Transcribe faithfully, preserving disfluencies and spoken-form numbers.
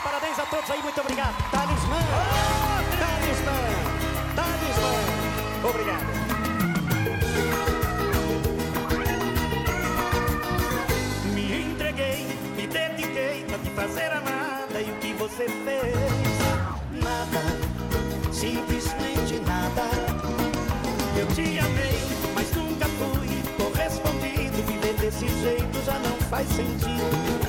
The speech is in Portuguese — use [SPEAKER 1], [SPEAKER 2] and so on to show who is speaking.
[SPEAKER 1] parabéns a todos aí, muito obrigado. Talismã, oh, Talismã, Talismã, obrigado. Me entreguei, me dediquei pra te fazer amada. E o que você fez? Nada, simplesmente nada. Eu te amei, mas nunca fui correspondido. Viver desse jeito já não faz sentido.